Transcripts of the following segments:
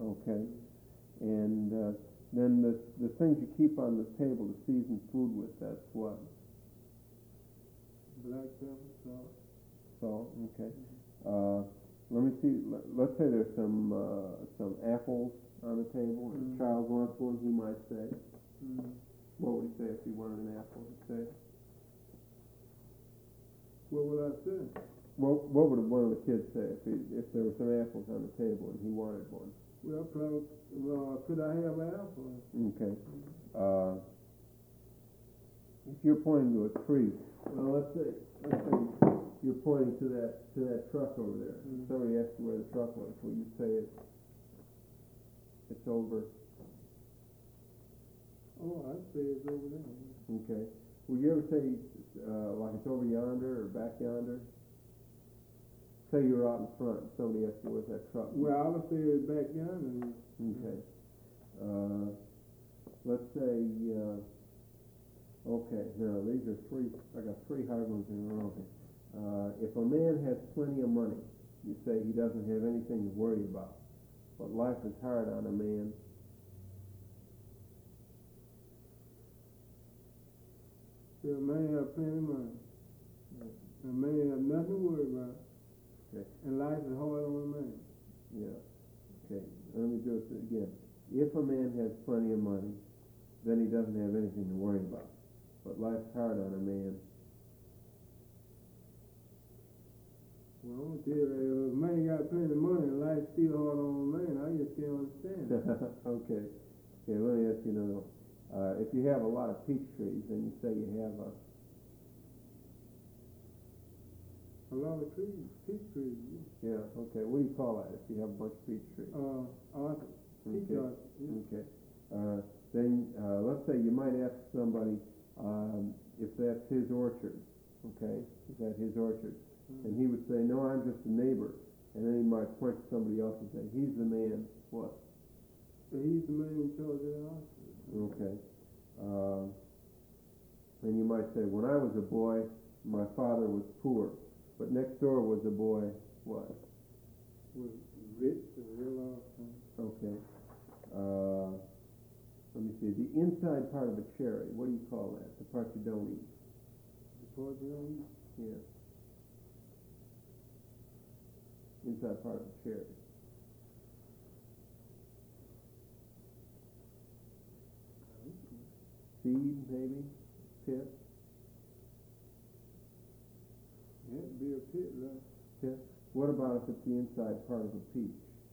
Okay. And then the things you keep on the table to season food with, that's what? Black pepper, salt. Salt, okay. Let me see. Let's say there's some apples on the table, and a child wants one. He might say, what would he say if he wanted an apple? He'd say, what would I say? What would one of the kids say if there were some apples on the table and he wanted one? Well, probably, could I have an apple? Okay. If you're pointing to a tree, well, let's say you're pointing to that truck over there. Somebody asks you where the truck was. Will you say it's over? Oh, I'd say it's over there. Okay. Will you ever say like it's over yonder or back yonder? Say you're out in front and somebody asks you where's that truck? Well, I would say it's back yonder. Okay. Let's say, okay, now these are I got three hard ones in a row here. If a man has plenty of money, you say he doesn't have anything to worry about. But life is hard on a man. If a man have plenty of money, a man have nothing to worry about. Okay. And life is hard on a man. Yeah. Okay. Let me do it again. If a man has plenty of money, then he doesn't have anything to worry about. But life's hard on a man. Well, I'm gonna tell you, if a man got plenty of money and life's still hard on a man, I just can't understand it. Okay. Okay, let me ask you another one. If you have a lot of peach trees, then you say you have a lot of trees, peach trees. Yeah, okay. What do you call that if you have a bunch of peach trees? Orchard. Peach orchard. Yeah. Okay. Then let's say you might ask somebody if that's his orchard. Okay, is that his orchard? And he would say, no, I'm just a neighbor. And then he might point to somebody else and say, he's the man. What? He's the man in charge of the orchard. Okay. And you might say, when I was a boy, my father was poor. But next door was a boy, what? Was rich and real awesome. Okay. Let me see. The inside part of a cherry, what do you call that? The part you don't eat. The part you don't eat? Yeah. Inside part of a cherry. Seed, maybe? Pit? Yeah, it'd be a pit, right? Pit? What about if it's the inside part of a peach?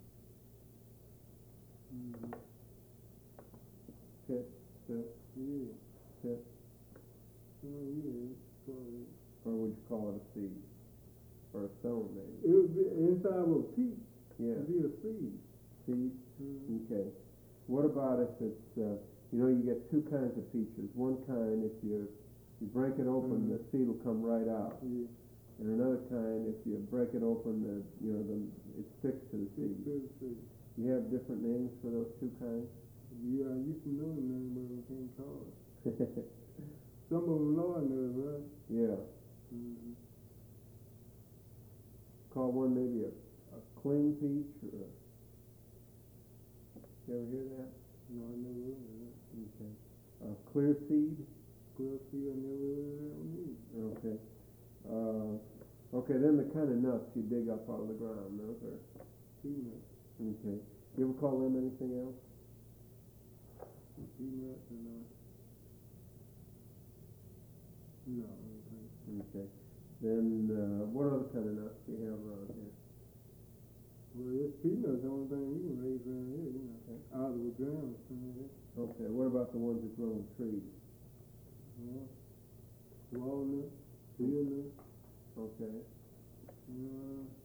Pit? Pit? Yeah. Pit? Oh, yeah. Probably. Or would you call it a seed? Or a stone, maybe? It would be inside of a peach. Yeah. It'd be a seed. Seed? Okay. What about if it's, you get two kinds of peaches. One kind, if you break it open, the seed will come right out. Yeah. And another kind, if you break it open, it sticks to the seed. You have different names for those two kinds? Yeah, I used to know the name, but I can't call it. Some of them Lord knows, right? Yeah. Call one maybe a cling peach, or you ever hear that? No, I never heard of that. Okay. Clear seed? Clear seed, I never heard of that one either. Okay. Okay, then the kind of nuts you dig up out of the ground, those are Peanuts. okay. You ever call them anything else? Peanuts and no. Okay. Then what other kind of nuts do you have around here? Well, it's peanuts, the only thing you can raise around here, Okay. out of the ground. Okay. What about the ones that grow in trees? Walnut, peanut. Okay.